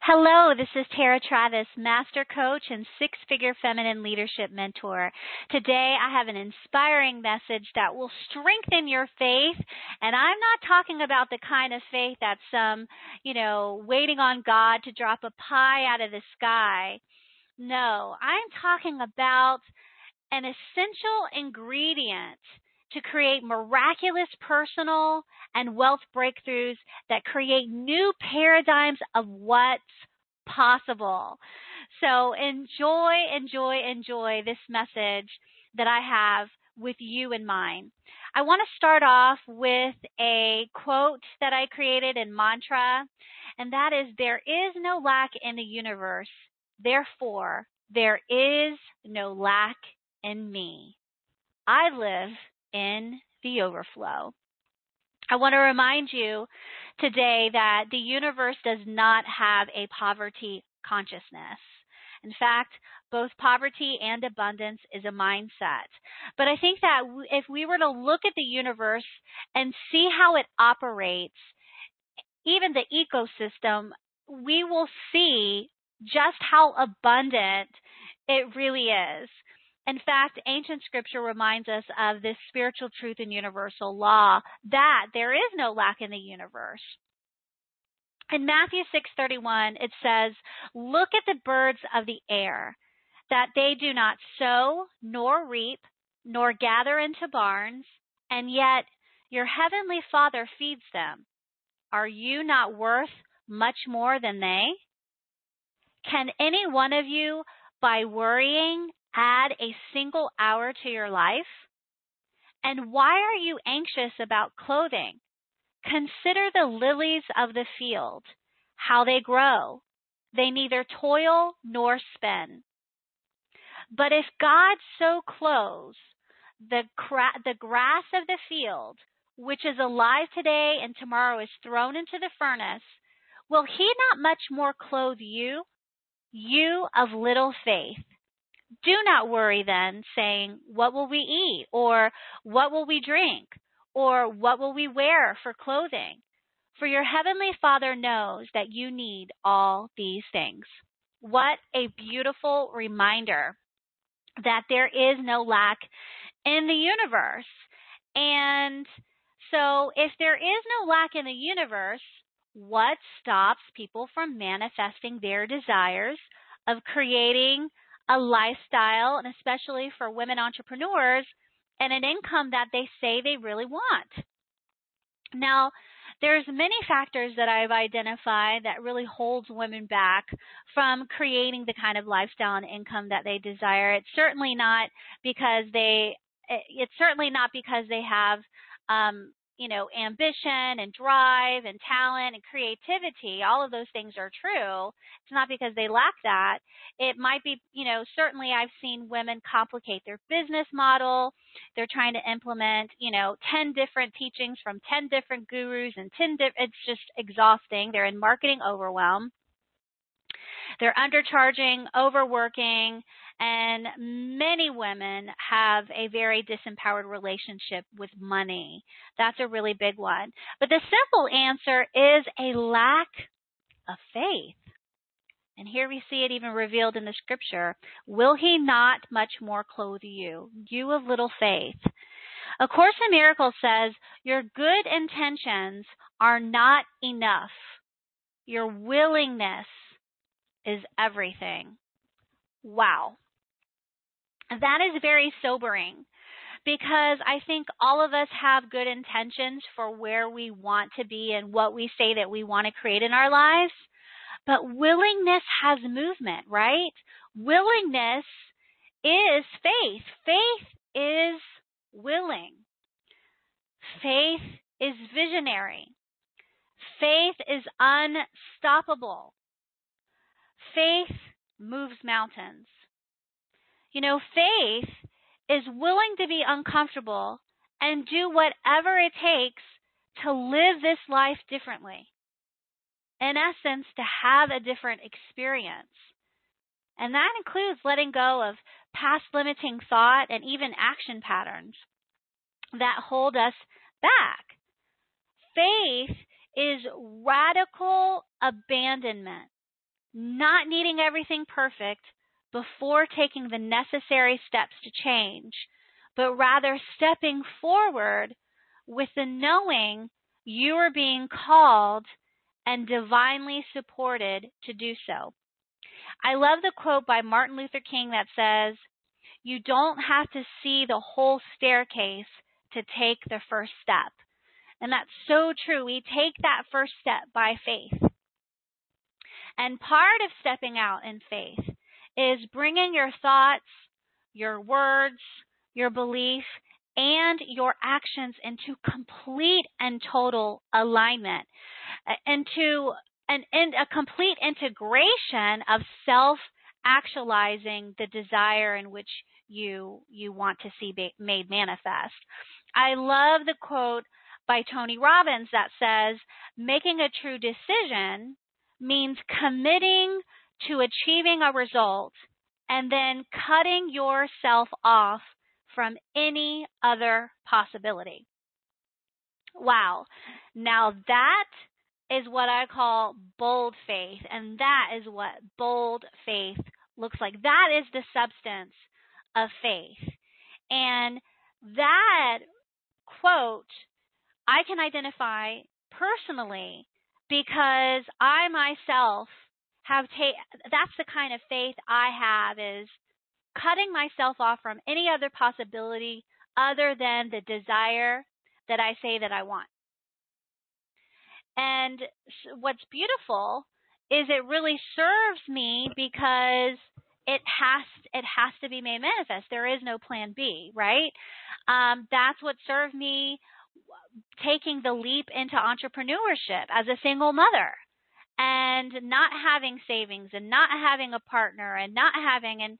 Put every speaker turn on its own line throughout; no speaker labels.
Hello, this is Tara Travis, Master Coach and Six-Figure Feminine Leadership Mentor. Today I have an inspiring message that will strengthen your faith, and I'm not talking about the kind of faith that's waiting on God to drop a pie out of the sky. No, I'm talking about an essential ingredient to create miraculous personal and wealth breakthroughs that create new paradigms of what's possible. So enjoy this message that I have with you in mind. I want to start off with a quote that I created in mantra, and that is, "There is no lack in the universe. Therefore, there is no lack in me. I live in the overflow." I want to remind you today that the universe does not have a poverty consciousness. In fact, both poverty and abundance is a mindset. But I think that if we were to look at the universe and see how it operates, even the ecosystem, we will see just how abundant it really is. In fact, ancient scripture reminds us of this spiritual truth and universal law that there is no lack in the universe. In Matthew 6:31, it says, "Look at the birds of the air, that they do not sow, nor reap, nor gather into barns, and yet your heavenly Father feeds them. Are you not worth much more than they? Can any one of you, by worrying, add a single hour to your life? And why are you anxious about clothing? Consider the lilies of the field, how they grow. They neither toil nor spin. But if God so clothes the grass of the field, which is alive today and tomorrow is thrown into the furnace, will he not much more clothe you, you of little faith? Do not worry then, saying, 'What will we eat?' or 'What will we drink?' or 'What will we wear for clothing?' For your heavenly Father knows that you need all these things." What a beautiful reminder that there is no lack in the universe. And so if there is no lack in the universe, what stops people from manifesting their desires of creating a lifestyle, and especially for women entrepreneurs, and an income that they say they really want? Now, there's many factors that I've identified that really holds women back from creating the kind of lifestyle and income that they desire. It's certainly not because they have ambition and drive and talent and creativity. All of those things are true. It's not because they lack that. It might be, certainly I've seen women complicate their business model. They're trying to implement, 10 different teachings from 10 different gurus and it's just exhausting. They're in marketing overwhelm. They're undercharging, overworking, and many women have a very disempowered relationship with money. That's a really big one. But the simple answer is a lack of faith. And here we see it even revealed in the scripture. "Will he not much more clothe you, you of little faith?" A Course in Miracles says, "Your good intentions are not enough. Your willingness is everything." Wow. That is very sobering, because I think all of us have good intentions for where we want to be and what we say that we want to create in our lives. But willingness has movement, right? Willingness is faith. Faith is willing. Faith is visionary. Faith is unstoppable. Faith moves mountains. Faith is willing to be uncomfortable and do whatever it takes to live this life differently. In essence, to have a different experience. And that includes letting go of past limiting thought and even action patterns that hold us back. Faith is radical abandonment. not needing everything perfect before taking the necessary steps to change, but rather stepping forward with the knowing you are being called and divinely supported to do so. I love the quote by Martin Luther King that says, "You don't have to see the whole staircase to take the first step." And that's so true. We take that first step by faith. And part of stepping out in faith is bringing your thoughts, your words, your belief, and your actions into complete and total alignment, into a complete integration of self-actualizing the desire in which you want to see made manifest. I love the quote by Tony Robbins that says, "Making a true decision means committing to achieving a result and then cutting yourself off from any other possibility." Wow. Now that is what I call bold faith, and that is what bold faith looks like. That is the substance of faith. And that quote I can identify personally because I myself that's the kind of faith I have, is cutting myself off from any other possibility other than the desire that I say that I want. And what's beautiful is it really serves me because it has to be made manifest. There is no plan B, right? That's what served me taking the leap into entrepreneurship as a single mother, and not having savings, and not having a partner, and not having and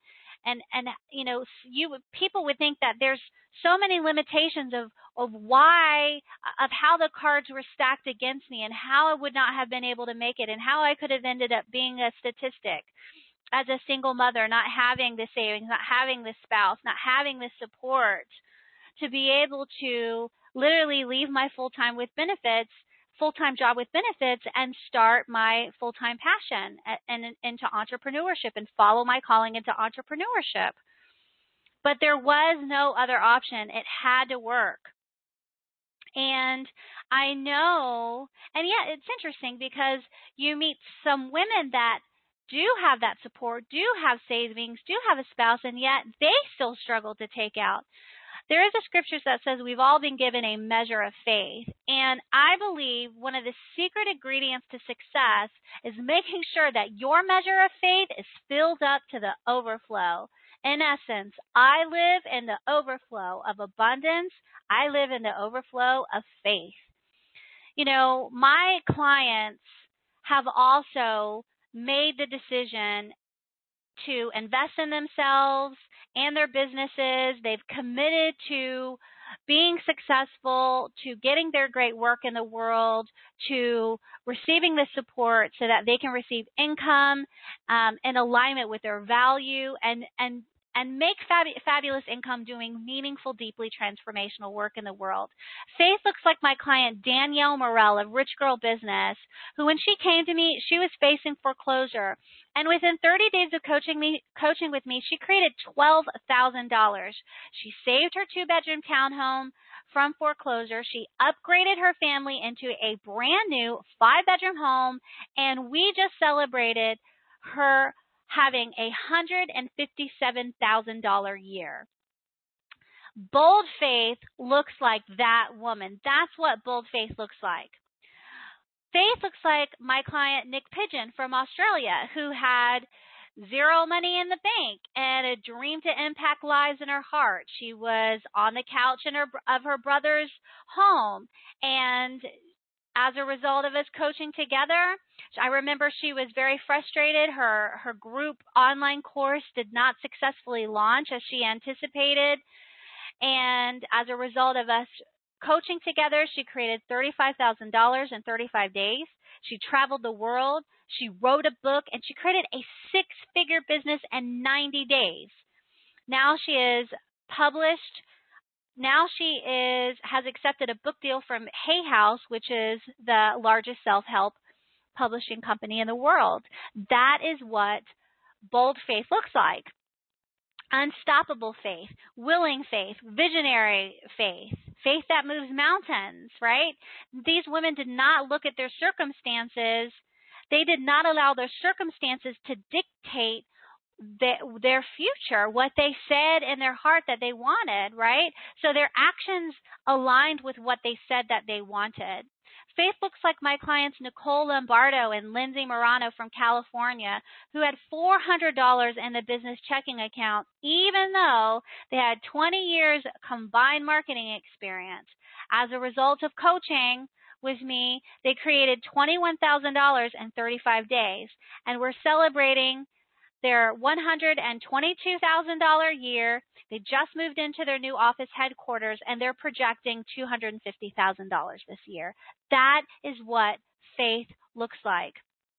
people would think that there's so many limitations of how the cards were stacked against me, and how I would not have been able to make it, and how I could have ended up being a statistic as a single mother, not having the savings, not having the spouse, not having the support to be able to literally leave my full-time job with benefits and start my full-time passion and into entrepreneurship and follow my calling into entrepreneurship. But there was no other option. It had to work. And I know, and yeah, it's interesting because you meet some women that do have that support, do have savings, do have a spouse, and yet they still struggle to take out. There is a scripture that says we've all been given a measure of faith. And I believe one of the secret ingredients to success is making sure that your measure of faith is filled up to the overflow. In essence, I live in the overflow of abundance. I live in the overflow of faith. You know, my clients have also made the decision to invest in themselves and their businesses. They've committed to being successful, to getting their great work in the world, to receiving the support so that they can receive income in alignment with their value, and make fabulous income doing meaningful, deeply transformational work in the world. Faith looks like my client Danielle Morell of Rich Girl Business, who when she came to me, she was facing foreclosure. And within 30 days of coaching with me, she created $12,000. She saved her 2-bedroom townhome from foreclosure. She upgraded her family into a brand new 5-bedroom home, and we just celebrated her having a $157,000 year. Bold faith looks like that woman. That's what bold faith looks like. Faith looks like my client Nick Pigeon from Australia, who had zero money in the bank and a dream to impact lives in her heart. She was on the couch of her brother's home, and as a result of us coaching together, I remember she was very frustrated. Her group online course did not successfully launch as she anticipated. And as a result of us coaching together, she created $35,000 in 35 days. She traveled the world. She wrote a book, and she created a 6-figure business in 90 days. Now she is published. Now she has accepted a book deal from Hay House, which is the largest self-help publishing company in the world. That is what bold faith looks like. Unstoppable faith, willing faith, visionary faith, faith that moves mountains, right? These women did not look at their circumstances. They did not allow their circumstances to dictate their future, what they said in their heart that they wanted, right? So their actions aligned with what they said that they wanted. Faith looks like my clients Nicole Lombardo and Lindsay Morano from California, who had $400 in the business checking account, even though they had 20 years combined marketing experience. As a result of coaching with me, they created $21,000 in 35 days, and we're celebrating their $122,000 year. They just moved into their new office headquarters, and they're projecting $250,000 this year. That is what faith looks like.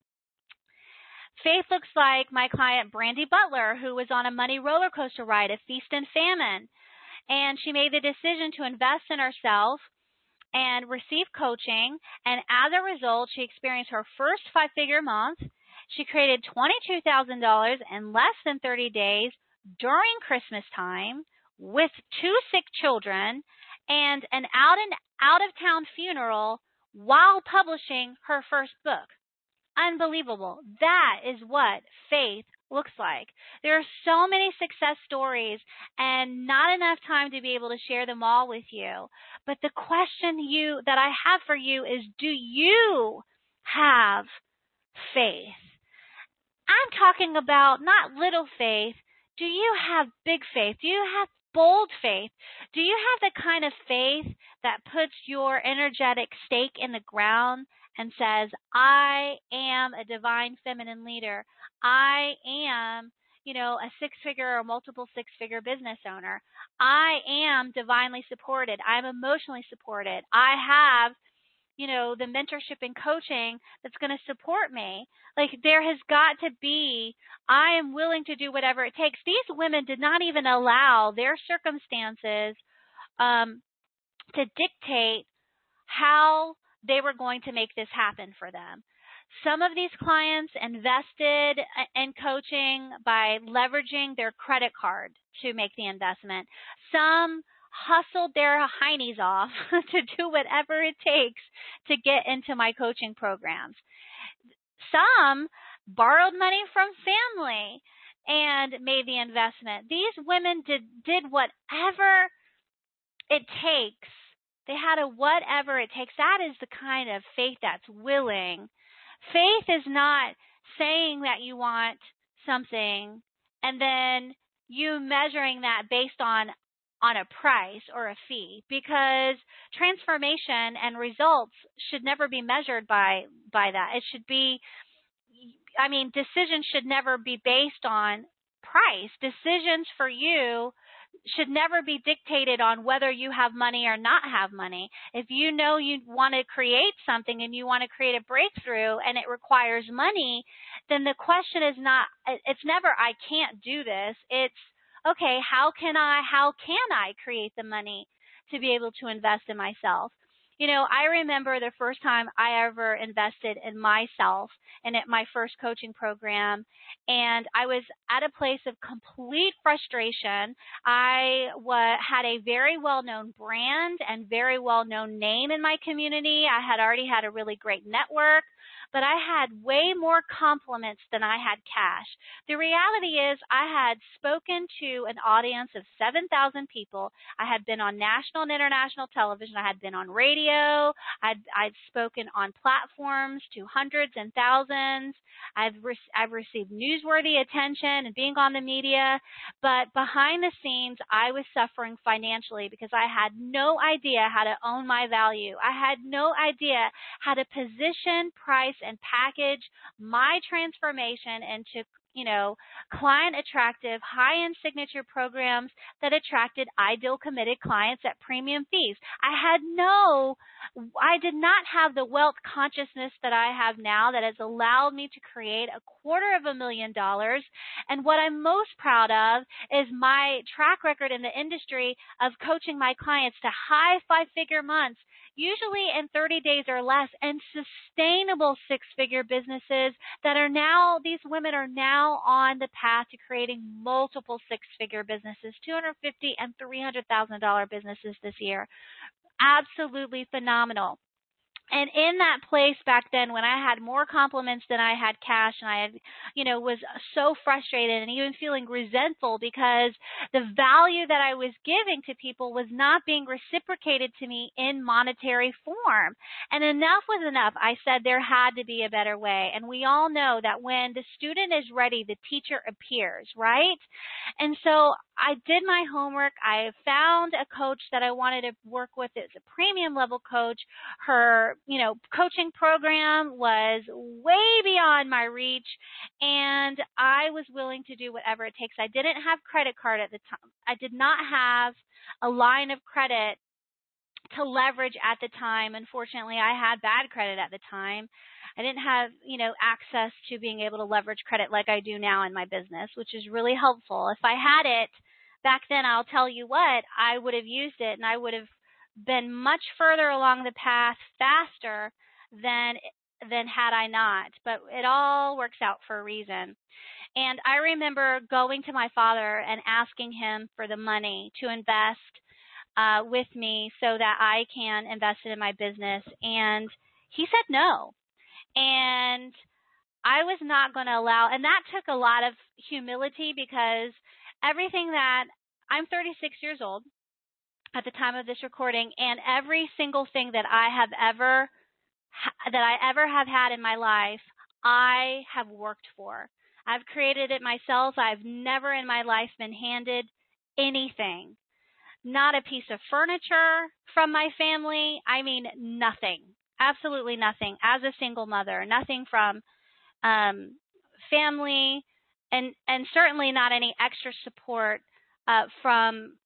Faith looks like my client Brandy Butler, who was on a money roller coaster ride, a feast and famine, and she made the decision to invest in herself and receive coaching, and as a result, she experienced her first 5-figure month. She created $22,000 in less than 30 days during Christmas time with 2 sick children and an out-of-town funeral while publishing her first book. Unbelievable. That is what faith looks like. There are so many success stories and not enough time to be able to share them all with you. But the question that I have for you is, do you have faith? I'm talking about not little faith. Do you have big faith? Do you have bold faith? Do you have the kind of faith that puts your energetic stake in the ground and says, I am a divine feminine leader. I am, a 6-figure or multiple 6-figure business owner. I am divinely supported. I'm emotionally supported. I have the mentorship and coaching that's going to support me. Like, there has got to be, I am willing to do whatever it takes. These women did not even allow their circumstances to dictate how they were going to make this happen for them. Some of these clients invested in coaching by leveraging their credit card to make the investment. Some hustled their heinies off to do whatever it takes to get into my coaching programs. Some borrowed money from family and made the investment. These women did whatever it takes. They had a whatever it takes. That is the kind of faith that's willing. Faith is not saying that you want something and then you measuring that based on a price or a fee, because transformation and results should never be measured by that. It should be, decisions should never be based on price. Decisions for you should never be dictated on whether you have money or not have money. If you know you want to create something and you want to create a breakthrough and it requires money, then the question is not, it's never, I can't do this. It's, okay, how can I create the money to be able to invest in myself? I remember the first time I ever invested in myself and at my first coaching program, and I was at a place of complete frustration. I had a very well-known brand and very well-known name in my community. I had already had a really great network, but I had way more compliments than I had cash. The reality is I had spoken to an audience of 7,000 people. I had been on national and international television. I had been on radio. I'd spoken on platforms to hundreds and thousands. I've received newsworthy attention and being on the media. But behind the scenes, I was suffering financially because I had no idea how to own my value. I had no idea how to position, price, and package my transformation into, client attractive, high-end signature programs that attracted ideal committed clients at premium fees. I did not have the wealth consciousness that I have now that has allowed me to create $250,000. And what I'm most proud of is my track record in the industry of coaching my clients to high 5-figure months, usually in 30 days or less, and sustainable six-figure businesses that are now, these women are now on the path to creating multiple six-figure businesses, $250,000 and $300,000 businesses this year. Absolutely phenomenal. And in that place back then, when I had more compliments than I had cash, and I had, was so frustrated and even feeling resentful because the value that I was giving to people was not being reciprocated to me in monetary form. And enough was enough. I said there had to be a better way. And we all know that when the student is ready, the teacher appears, right? And so I did my homework. I found a coach that I wanted to work with. It's a premium level coach. Her coaching program was way beyond my reach, and I was willing to do whatever it takes. I didn't have credit card at the time. I did not have a line of credit to leverage at the time. Unfortunately, I had bad credit at the time. I didn't have, access to being able to leverage credit like I do now in my business, which is really helpful. If I had it back then, I'll tell you what, I would have used it, and I would have been much further along the path faster than had I not. But it all works out for a reason. And I remember going to my father and asking him for the money to invest with me so that I can invest it in my business. And he said no. And I was not going to allow, and that took a lot of humility, because everything that, I'm 36 years old at the time of this recording, and every single thing that I ever have had in my life, I have worked for. I've created it myself. I've never in my life been handed anything. Not a piece of furniture from my family. I mean, nothing. Absolutely nothing. As a single mother, nothing from family, and certainly not any extra support from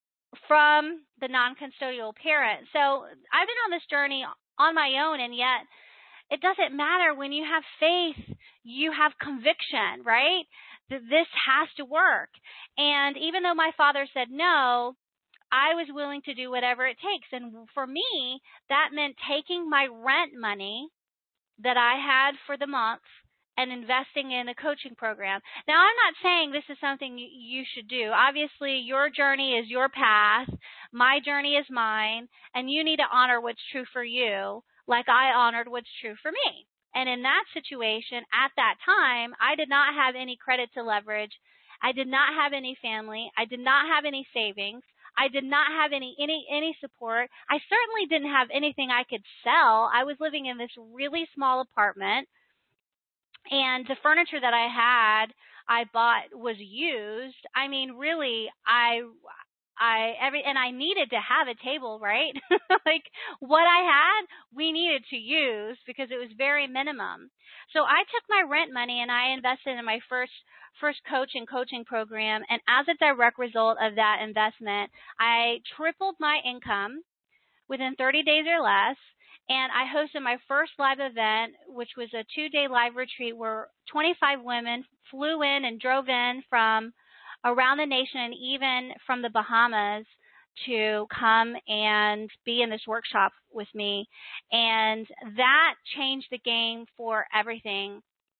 the non-custodial parent. So I've been on this journey on my own, and yet it doesn't matter. When you have faith, you have conviction, right? This has to work. And even though my father said no, I was willing to do whatever it takes. And for me, that meant taking my rent money that I had for the month and investing in a coaching program. Now, I'm not saying this is something you should do. Obviously, your journey is your path. My journey is mine. And you need to honor what's true for you, like I honored what's true for me. And in that situation, at that time, I did not have any credit to leverage. I did not have any family. I did not have any savings. I did not have any support. I certainly didn't have anything I could sell. I was living in this really small apartment, and the furniture that I bought was used. I mean, really, and I needed to have a table, right? Like what I had, we needed to use because it was very minimum. So I took my rent money and I invested in my first coaching program. And as a direct result of that investment, I tripled my income within 30 days or less. And I hosted my first live event, which was a 2-day live retreat where 25 women flew in and drove in from around the nation and even from the Bahamas to come and be in this workshop with me. And that changed the game for everything.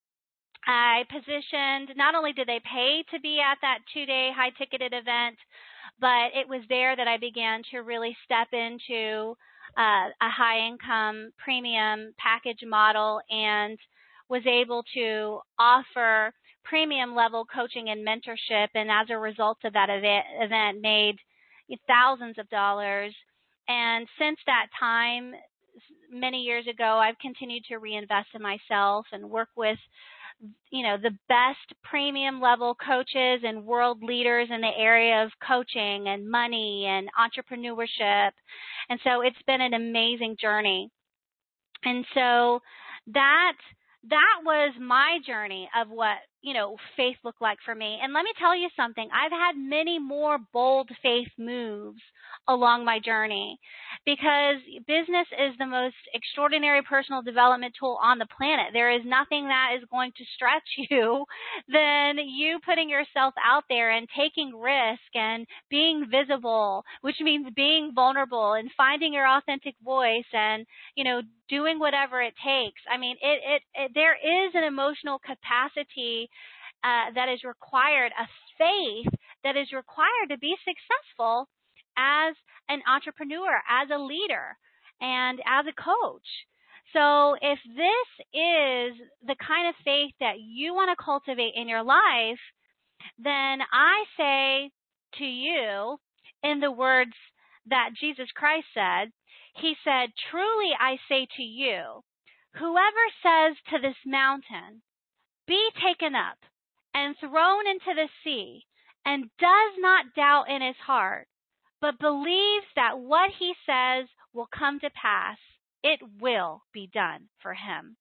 I positioned, not only did they pay to be at that 2-day high-ticketed event, but it was there that I began to really step into a high-income premium package model and was able to offer premium level coaching and mentorship, and as a result of that event made thousands of dollars. And since that time, many years ago, I've continued to reinvest in myself and work with the best premium level coaches and world leaders in the area of coaching and money and entrepreneurship. And so it's been an amazing journey. And so that was my journey of what faith look like for me? And let me tell you something. I've had many more bold faith moves along my journey, because business is the most extraordinary personal development tool on the planet. There is nothing that is going to stretch you than you putting yourself out there and taking risk and being visible, which means being vulnerable and finding your authentic voice and, doing whatever it takes. I mean, there is an emotional capacity that is required, a faith that is required to be successful as an entrepreneur, as a leader, and as a coach. So if this is the kind of faith that you want to cultivate in your life, then I say to you, in the words that Jesus Christ said, he said, "Truly I say to you, whoever says to this mountain, 'Be taken up and thrown into the sea,' and does not doubt in his heart, but believes that what he says will come to pass, it will be done for him."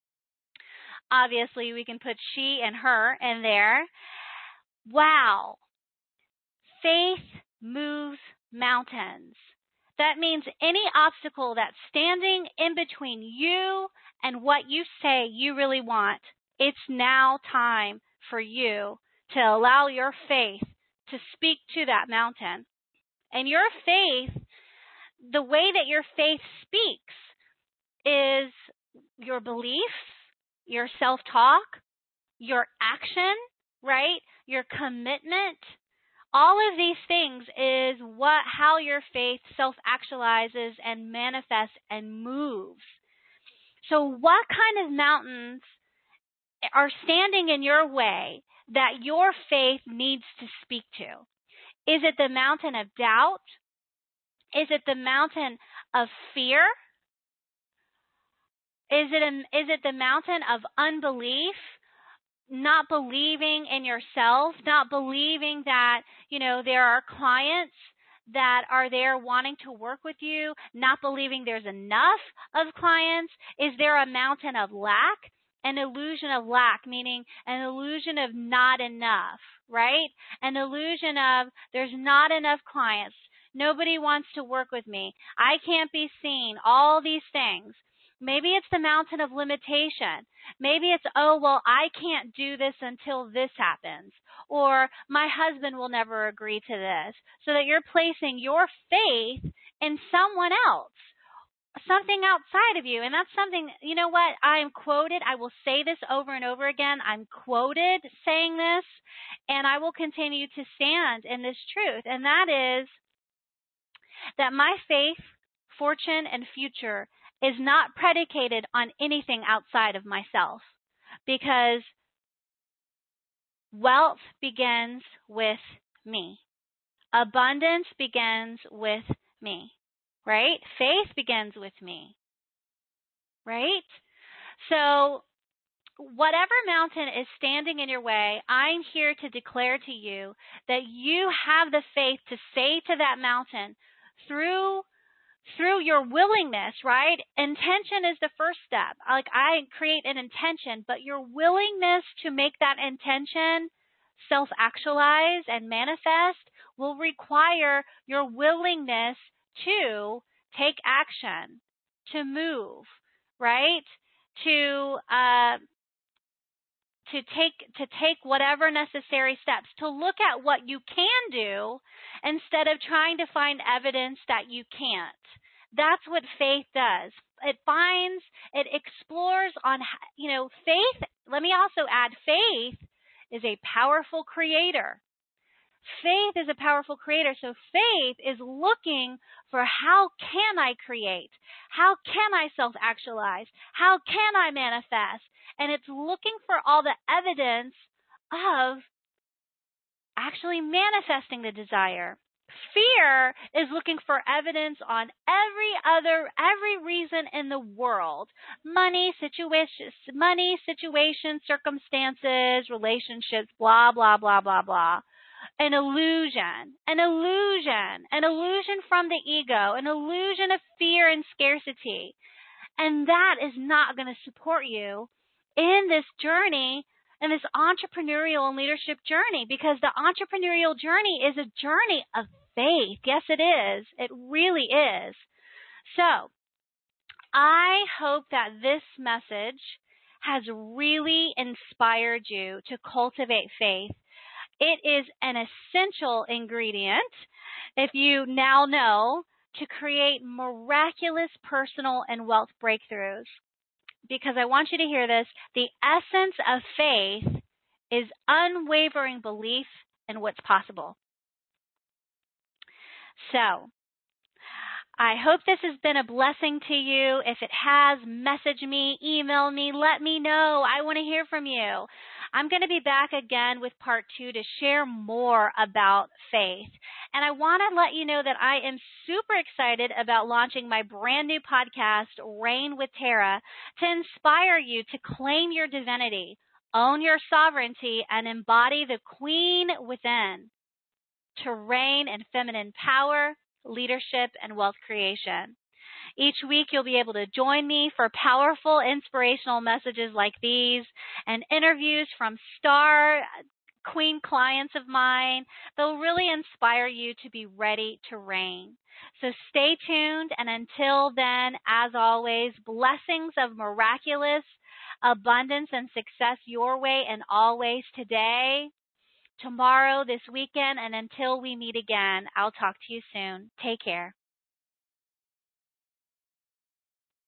Obviously, we can put she and her in there. Wow. Faith moves mountains. That means any obstacle that's standing in between you and what you say you really want, it's now time for you to allow your faith to speak to that mountain. And your faith, the way that your faith speaks is your beliefs, your self-talk, your action, right? Your commitment. All of these things is how your faith self-actualizes and manifests and moves. So what kind of mountains are standing in your way that your faith needs to speak to? Is it the mountain of doubt? Is it the mountain of fear? Is it the mountain of unbelief? Not believing in yourself, not believing that, there are clients that are there wanting to work with you, not believing there's enough of clients? Is there a mountain of lack? An illusion of lack, meaning an illusion of not enough, right? An illusion of there's not enough clients. Nobody wants to work with me. I can't be seen. All these things. Maybe it's the mountain of limitation. Maybe it's, I can't do this until this happens. Or my husband will never agree to this. So that you're placing your faith in someone else, something outside of you. And that's something, you know what? I am quoted. I will say this over and over again. I'm quoted saying this, and I will continue to stand in this truth. And that is that my faith, fortune, and future is not predicated on anything outside of myself, because wealth begins with me. Abundance begins with me, right? Faith begins with me, right? So whatever mountain is standing in your way, I'm here to declare to you that you have the faith to say to that mountain through your willingness, right? Intention is the first step. Like, I create an intention, but your willingness to make that intention self-actualize and manifest will require your willingness to take action, to move, right? To take whatever necessary steps, to look at what you can do instead of trying to find evidence that you can't. That's what faith does. It explores on, faith. Let me also add, faith is a powerful creator. Faith is a powerful creator. So faith is looking for, how can I create? How can I self-actualize? How can I manifest? And it's looking for all the evidence of actually manifesting the desire. Fear is looking for evidence on every reason in the world. Money, situations, circumstances, relationships, blah, blah, blah, blah, blah. An illusion from the ego, an illusion of fear and scarcity. And that is not going to support you in this journey in this entrepreneurial and leadership journey, because the entrepreneurial journey is a journey of faith. Yes, it is. It really is. So I hope that this message has really inspired you to cultivate faith. It is an essential ingredient, if you now know, to create miraculous personal and wealth breakthroughs. Because I want you to hear this, the essence of faith is unwavering belief in what's possible. So, I hope this has been a blessing to you. If it has, message me, email me, let me know. I want to hear from you. I'm going to be back again with part 2 to share more about faith. And I want to let you know that I am super excited about launching my brand new podcast, Reign with Tara, to inspire you to claim your divinity, own your sovereignty, and embody the queen within, to reign in feminine power, leadership, and wealth creation. Each week, you'll be able to join me for powerful, inspirational messages like these and interviews from star queen clients of mine. They'll really inspire you to be ready to reign. So stay tuned, and until then, as always, blessings of miraculous abundance and success your way and always today, tomorrow, this weekend, and until we meet again. I'll talk to you soon. Take care.